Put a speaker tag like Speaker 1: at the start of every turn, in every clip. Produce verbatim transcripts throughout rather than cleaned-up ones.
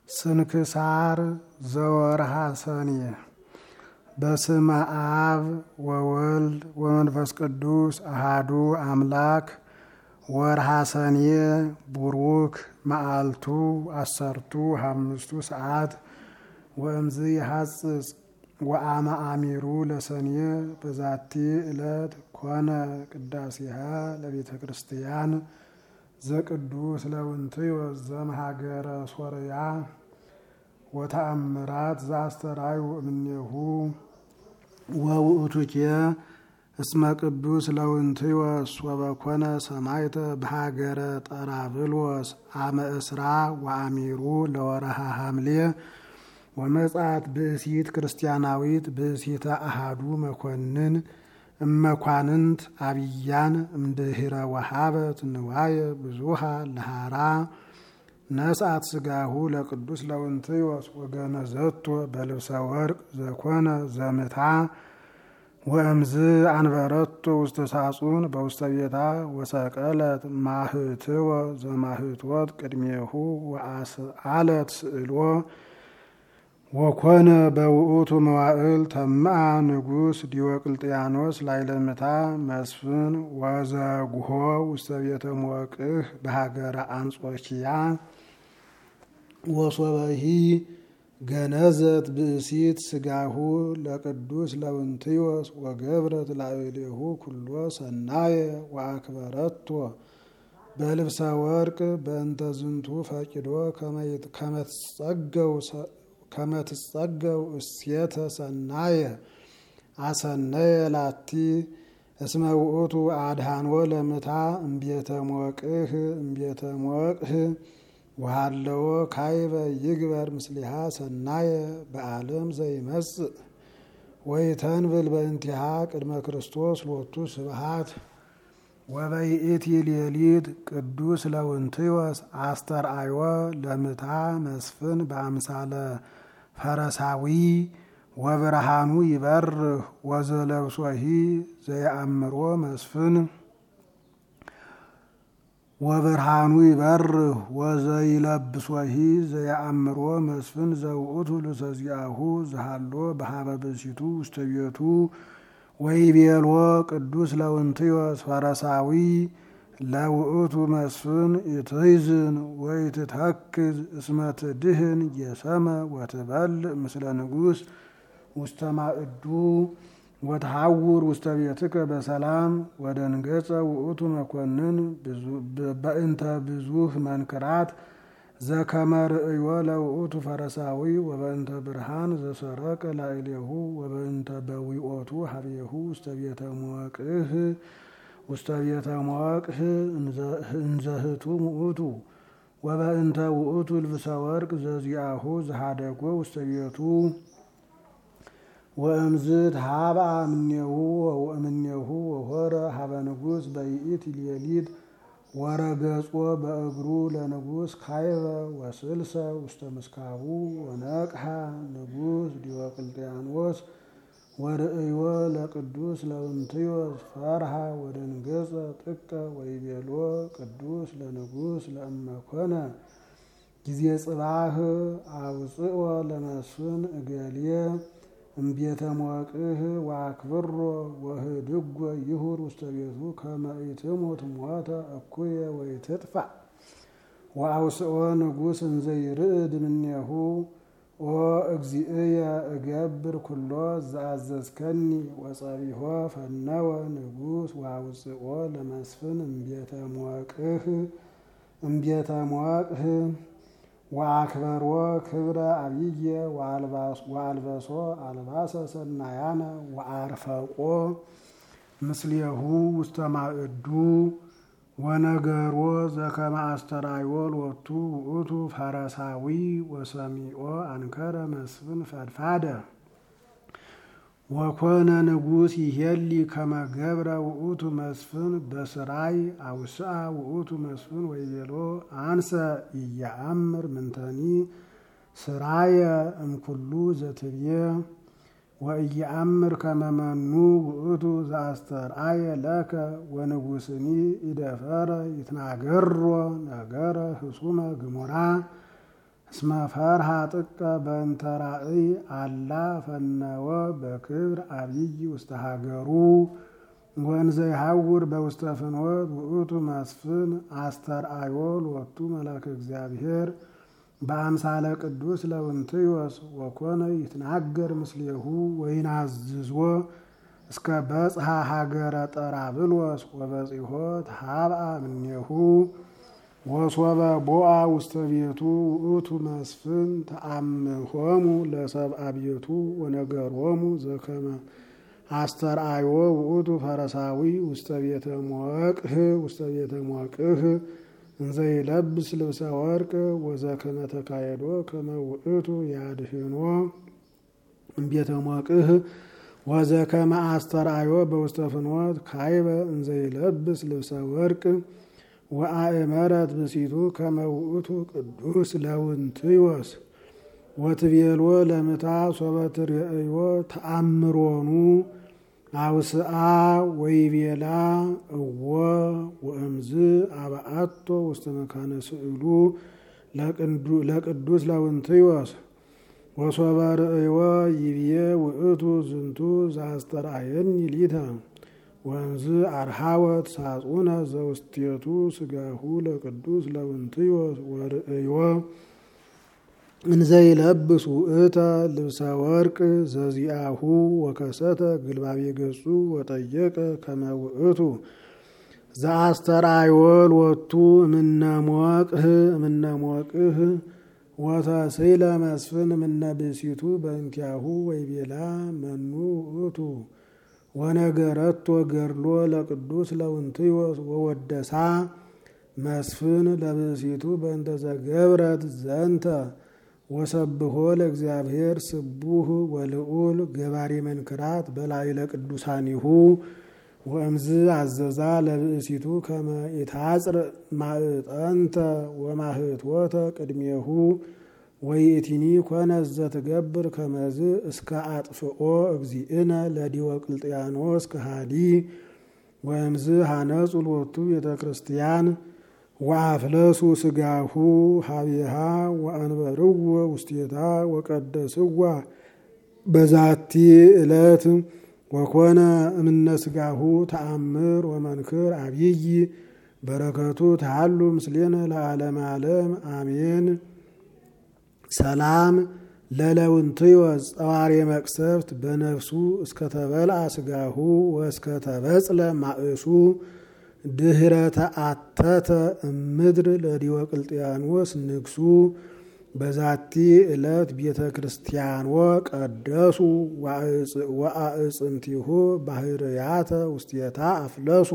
Speaker 1: ስንክሳር ዘወርሃ ሰኔ። በስመ አብ ወወልድ ወመንፈስ ቅዱስ አሃዱ አምላክ። ወርሃ ሰኔ ቡሩክ መዓልቱ አሰርቱ አምስቱ ሰዓት ወእምዝ ይሐጽጽ ወአመ አሚሩ ለሰኔ በዛቲ ዕለት ኮነ ቅዳሴሃ ለቤተ ክርስቲያን ዘቅዱስ ለውንትዮስ ዘመሃገረ ሶርያ ወተአምራት ዘአስተራዩ እምኔሁ ወውእቱኬ እስመ ቅዱስ ለውንትዮስ ወበኮነ ሰማዕተ በሃገረ ጠራብሎስ አመ እስራ ወአሚሩ ለወርሃ ሐምሌ ወመጻት ብእሲት ክርስቲያናዊት ብእሲተ አሃዱ መኮንን እመኳንንት አብያን እምድህረ ወሃበት ንዋየ ብዙሃ ለሃራ ነስአት ስጋሁ ለቅዱስ ለውንትዮስ ወገነዘቶ በልብሰ ወርቅ ዘኮነ ዘምታ ወእምዝ አንበረቶ ውስተ ሳጹን በውስተ ቤታ ወሰቀለት ማህትወ ዘማህትወት ቅድሜሁ ወአስአለት ስእሎ ወኮነ በውእቱ መዋዕል ተምአ ንጉስ ዲዮቅልጥያኖስ ላይለምታ መስፍን ወዘጉሆ ውስተ ቤተ ሞቅህ በሃገረ አንጾኪያ ወሶበሂ ገነዘት ብእሲት ስጋሁ ለቅዱስ ለውንትዮስ ወገብረት ላዕሌሁ ኩሎ ሰናየ ወአክበረቶ በልብሰ ወርቅ በእንተ ዝንቱ ፈቂዶ ከመትጸገው ከመትጸገው እሴተ ሰናየ አሰነየ ላቲ እስመ ውእቱ አድሃንወ ለምታ እምቤተ ሞቅህ እምቤተ ሞቅህ ወሃለወ ካይበ ይግበር ምስሊሃ ሰናየ በዓለም ዘይመጽእ ወይተንብል በእንቲሃ ቅድመ ክርስቶስ ሎቱ ስብሃት ወበይእቲ ሌሊት ቅዱስ ለውንትዮስ አስተርአዮ ለምታ መስፍን በአምሳለ ፈረሳዊ ወብርሃኑ ይበርህ ወዘለብሶሂ ዘየአምሮ መስፍን ወብርሃኑ ይበርህ ወዘይለብሶሂ ዘየአምሮ መስፍን ዘውእቱ ልሰዚአሁ ዘሃሎ በሃበ ብእሲቱ ውስተ ቤቱ ወይቤሎ ቅዱስ ለውንትዮስ ፈረሳዊ ለውእቱ መስፍን ኢትይዝን ወይትተክዝ እስመ ትድህን የሰመ ወትበልዕ ምስለ ንጉስ ውስተ ማእዱ ወተሐውር ውስተ ቤትከ በሰላም ወደንገጸ ውእቱ መኮንን በእንተ ብዙህ መንክራት ዘከመ ርእዮ ለውእቱ ፈረሳዊ ወበእንተ ብርሃን ዘሰረቀ ላዕሌሁ ወበእንተ በዊኦቱ ሀቤሁ ውስተ ቤተ ሞቅህ ውስተ ቤተ ሞቅህ እንዘህቱ ውእቱ ወበእንተ ውእቱ ልብሰ ወርቅ ዘዚአሁ ዘሃደጎ ውስተ ቤቱ ወእምዝት ሃብአ እምኔሁ ወእምኔሁ ወሆረ ሀበ ንጉስ በይእቲ ሌሊት ወረገጾ በእግሩ ለንጉስ ካይበ ወስልሰ ውስተ ምስካቡ ወነቅሐ ንጉስ ዲዮቅልጥያኖስ ወርእዮ ለቅዱስ ለውንትዮስ ፈርሃ ወደንገጸ ጥቀ ወይቤሎ ቅዱስ ለንጉስ ለእመኮነ ጊዜ ጽባህ አውፅኦ ለመስፍን እገሌ እምቤተ ሞቅህ ወአክብሮ ወህድጎ ይሁር ውስተ ቤቱ ከመ ኢትሙት ሞተ እኩየ ወይትጥፋ ወአውስኦ ንጉስ እንዘ ይርዕድ እምኔሁ ኦ እግዚእየ እገብር ኩሎ ዘአዘዝከኒ ወጸቢሖ ፈነወ ንጉስ ወአውፅኦ ለመስፍን እምቤተ ሞቅህ እምቤተ ሞቅህ ወአክበሮ ክብረ አብየ ወአልበሶ አልባሰ ሰናያነ ወአርፈቆ ምስሌሁ ውስተ ማእዱ ወነገሮ ዘከመ አስተራዮ ሎቱ ውእቱ ፈረሳዊ ወሰሚኦ አንከረ መስፍን ፈድፋደ ወኮነ ንጉስ ይሄሊ ከመ ገብረ ውእቱ መስፍን በስራይ አውስአ ውእቱ መስፍን ወይቤሎ አንሰ ኢየአምር ምንተኒ ስራየ እምኩሉ ዘትብየ ወኢየአምር ከመ መኑ ውእቱ ዘአስተርአየ ለከ ወንጉስኒ ኢደፈረ ይትናገሮ ነገረ ህሱመ ግሙራ እስመ ፈርሃ ጥቀ በእንተ ራእይ አላ ፈነወ በክብር አብይ ውስተ ሀገሩ ወንዘ ይሐውር በውስተ ፍኖት ውእቱ መስፍን አስተርአዮ ሎቱ መልአከ እግዚአብሔር በአምሳለ ቅዱስ ለውንትዮስ ወኮነ ይትናገር ምስሌሁ ወይናዝዞ እስከ በጽሐ ሀገረ ጠራብሎስ ወበጺሖ ተሃብአ እምኔሁ ወሶበ ቦአ ውስተ ቤቱ ውእቱ መስፍን ተአምሆሙ ለሰብአ ቤቱ ወነገሮሙ ዘከመ አስተርአዮ ውእቱ ፈረሳዊ ውስተ ቤተ ሞቅህ ውስተ ቤተ ሞቅህ እንዘ ይለብስ ልብሰ ወርቅ ወዘከመ ተካየዶ ከመ ውእቱ ያድህኖ እምቤተ ሞቅህ ወዘከመ አስተርአዮ በውስተ ፍኖት ካይበ እንዘ ይለብስ ልብሰ ወርቅ ወአእመረት ብእሲቱ ከመ ውእቱ ቅዱስ ለውንትዮስ ወትቤሎ ለምታ ሶበ ትርእዮ ተአምሮኑ አውስአ ወይቤላ እወ ወእምዝ አብአቶ ውስተ መካነ ስእሉ ለቅዱስ ለውንትዮስ ወሶበ ርእዮ ይብዬ ውእቱ ዝንቱ ዘአስተርአየኒ ሊተ ወእምዝ አርሃወት ሳጹነ ዘውስቴቱ ስጋሁ ለቅዱስ ለውንትዮስ ወርእዮ እንዘ ይለብስ ውእተ ልብሰ ወርቅ ዘዚአሁ ወከሰተ ግልባቤ ገጹ ወጠየቀ ከመ ውእቱ ዘአስተርአዮ ሎቱ እምነ ሞቅህ እምነ ሞቅህ ወተስእለ መስፍን እምነ ብእሲቱ በእንቲአሁ ወይቤላ መኑ ውእቱ ወነገረቶ ገድሎ ለቅዱስ ለውንትዮስ ወወደሳ መስፍን ለብእሲቱ በእንተ ዘገብረት ዘንተ ወሰብሖ ለእግዚአብሔር ስቡህ ወልዑል ገባሬ መንክራት በላዕለ ቅዱሳኒሁ ወእምዝ አዘዛ ለብእሲቱ ከመ ኢታጽር ማዕጠንተ ወማህትወተ ቅድሜሁ ወይእቲኒ ኮነት ዘትገብር ከመዝ እስከ አጥፍኦ እግዚእነ ለዲዮቅልጥያኖስ ከሃዲ ወእምዝ ሀነጹ ሎቱ ቤተ ክርስቲያን ወአፍለሱ ስጋሁ ሀቢሃ ወአንበርዎ ውስቴታ ወቀደስዋ በዛቲ ዕለት ወኮነ እምነ ስጋሁ ተአምር ወመንክር አብይ በረከቱ ተሃሉ ምስሌነ ለዓለመ ዓለም አሜን። ሰላም ለለውንትዮስ ጸዋሬ መቅሰፍት በነፍሱ እስከተበልዐ ስጋሁ ወእስከተበጽለ ማእሱ ድህረ ተአተተ እምድር ለዲዮቅልጥያኖስ ንግሱ በዛቲ ዕለት ቤተ ክርስቲያንወ ቀደሱ ወአዕጽምቲሁ ባህርያተ ውስቴታ አፍለሱ።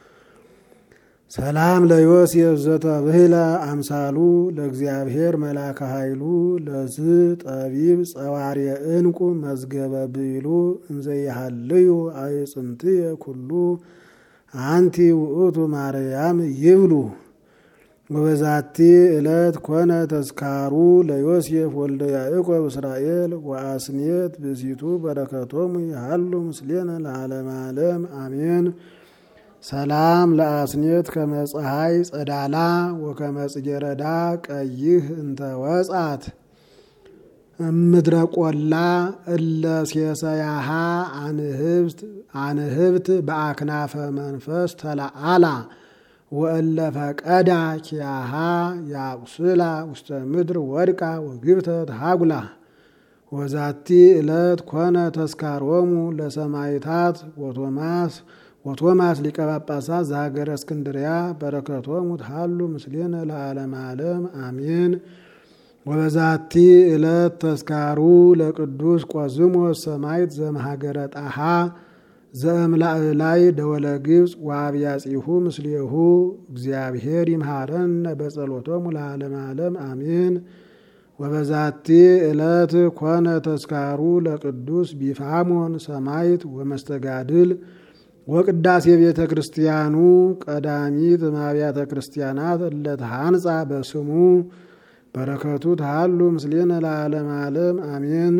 Speaker 1: ሰላም ለዮሴፍ ዘተብህለ አምሳሉ ለእግዚአብሔር መልአከ ኃይሉ ለዝ ጠቢብ ጸዋሬ እንቁ መዝገበ ብኢሉ እንዘ ይሃልዩ አዕጽምትየ ኩሉ አንቲ ውእቱ ማርያም ይብሉ። ወበዛቲ ዕለት ኮነ ተዝካሩ ለዮሴፍ ወልደ ያዕቆብ እስራኤል ወአስኔት ብእሲቱ በረከቶሙ ይሃሉ ምስሌነ ለዓለመ ዓለም አሜን። ሰላም ለአስኔት ከመ ፀሐይ ጸዳላ ወከመ ጽጌረዳ ቀይህ እንተ ወጻት እምድረ ቆላ እለ ሴሰያሃ አንህብት አንህብት በአክናፈ መንፈስ ተለአላ ወእለ ፈቀዳ ኪያሃ ያቁስላ ውስተ ምድር ወድቃ ወግብተ ተሃጉላ። ወዛቲ ዕለት ኮነ ተስካሮሙ ለሰማይታት ወቶማስ ወቶማስ ሊቀ ጳጳሳት ዘሀገረ እስክንድርያ በረከቶሙ ተሃሉ ምስሌነ ለዓለመ ዓለም አሜን። ወበዛቲ ዕለት ተስካሩ ለቅዱስ ቆዝሞስ ሰማዕት ዘመሀገረ ጣሃ ዘእምላእላይ ደወለ ግብፅ ወአብያጺሁ ምስሌሁ እግዚአብሔር ይምሃረነ በጸሎቶሙ ለዓለመ ዓለም አሜን። ወበዛቲ ዕለት ኮነ ተስካሩ ለቅዱስ ቢፋሞን ሰማዕት ወመስተጋድል ወቅዳሴ ቤተ ክርስቲያኑ ቀዳሚት እምአብያተ ክርስቲያናት እለተሃንጻ በስሙ በረከቱ ተሃሉ ምስሌነ ለዓለመ ዓለም አሜን።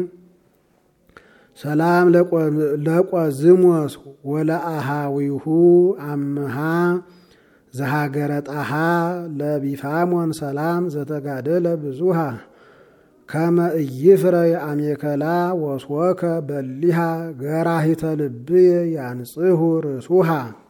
Speaker 1: ሰላም ለቆዝሞስ ወለአሃዊሁ አምሃ ዘሀገረ ጣሃ ለቢፋሞን ሰላም ዘተጋደለ ብዙሃ ከመ ኢይፍረይ አሜከላ ወስወከ በሊሃ ገራሂተ ልብየ ያንጽሁ ርእሱሃ